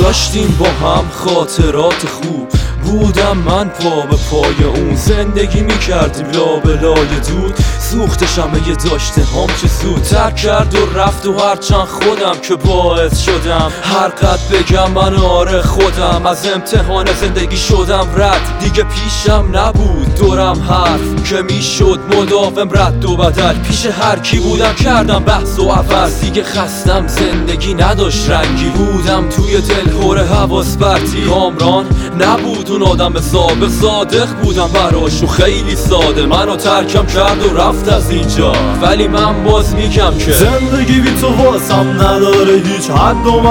داشتیم با هم خاطرات خوب، بودم من پا به پای اون، زندگی میکردیم لابلای دود، سوختش همه داشته هم که زود ترک کرد و رفت و هرچند خودم که باعث شدم هر قد بگم من آره خودم از امتحان زندگی شدم رد، دیگه پیشم نبود دورم حرف که میشد مداوم رد و بدل، پیش هر کی بودم کردم بحث و عوض، دیگه خستم زندگی نداشت رنگی، بودم توی دل هور حواس پرتی، کامران نبود اون آدم سابق، صادق بودم براش و خیلی ساده، منو ترکم کرد و رفت از اینجا، ولی من باز میگم که زندگی بی تو واسم نداره هیچ حد و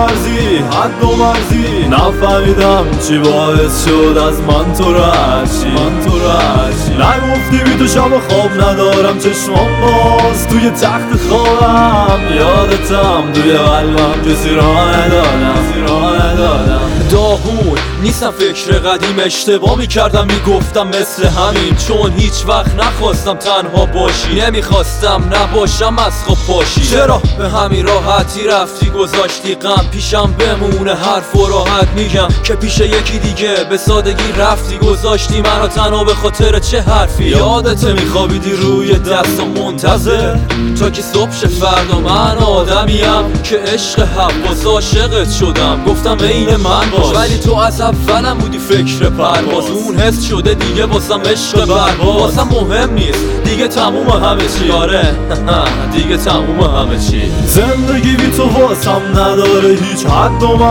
مرزی، نفهمیدم چی باعث شد از من تو رشی، نگفتی بی تو شب خواب ندارم، چشمام باز توی تخت خوابم، یادتم توی قلبم کسی راه ندادم، داغون نیستم فکر قدیم، اشتباه میکردم میگفتم مثل همین، چون هیچ وقت نخواستم تنها باشی، نمیخواستم نباشم از خواب پاشی، چرا به همین راحتی رفتی گذاشتی غم پیشم بمونه، حرف و راحت میگم که پیش یکی دیگه به سادگی رفتی گذاشتی منو تنها به خاطر چه حرفی، یادت میخوابیدی روی دستم منتظر تا که صبح شه فردا، من آدمیم که عشق حواس عاشقت شدم، گفتم عین من باش، ولی تو از اولم بودی فکر پرواز، اون حس شده دیگه واسم عشق برباز، واسم مهم نیست دیگه تموم همه چی، آره دیگه تموم همه چی، زندگی بی تو واسم نداره هیچ حد و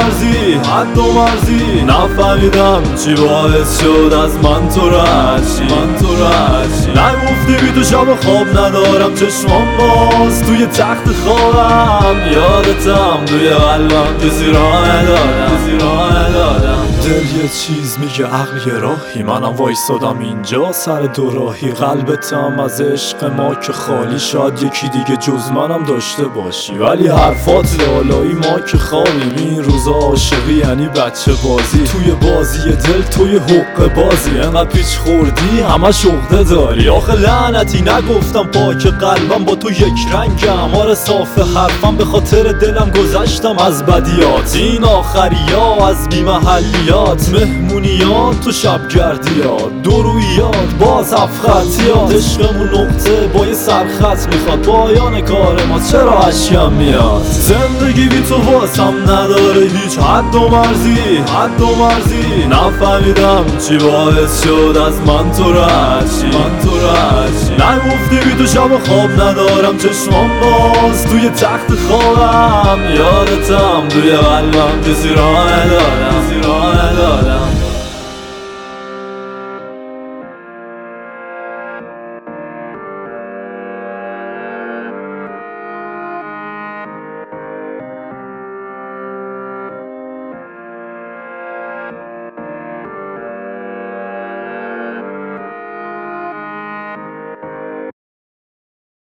مرزی، نفهمیدم چی باعث شد از من تو رشی، نگفتی بی تو شب خواب ندارم، چشمام باز توی تخت خوابم، یادتم توی قلبم کسی راه ندادم، دل یه چیز میگه عقل یه راهی، منم وایسادم اینجا سر دوراهی، قلبتم از عشق ما که خالی، شاید یکی دیگه جز منم داشته باشی، ولی حرفات لالایی ما که خوابیم، این روزا عاشقی یعنی بچه بازی، توی بازی دل توی حق بازی، انقدر پیچ خوردی همش عقده داری، آخه لعنتی نگفتم پاک قلبم با تو یک رنگم، آره صاف حرفم به خاطر دلم گذشتم از بدیات، این آخریا از بی محلیات، مهمونیات تو شبگردیات، درویات باز هفخطیات، عشقمون نقطه با یه سرخط میخواد، پایان کار ما چرا اشکم میاد، زندگی بی تو واسم نداره هیچ حد و مرزی، نفهمیدم چی باعث شد از من تو رشی، نگفتی بی تو شب خواب ندارم، چشمام باز توی تخت خوابم، یادتم توی قلبم کسی راه ندادم.